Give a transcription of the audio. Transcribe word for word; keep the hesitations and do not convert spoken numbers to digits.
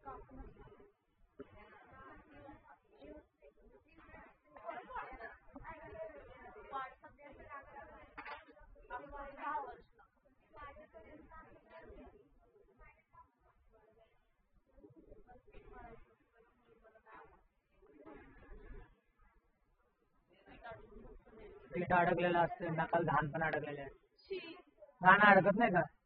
पीठ अडकलेलं असतं, नकल घाण पण अडकलेले आहे. घाण अडकत नाही का?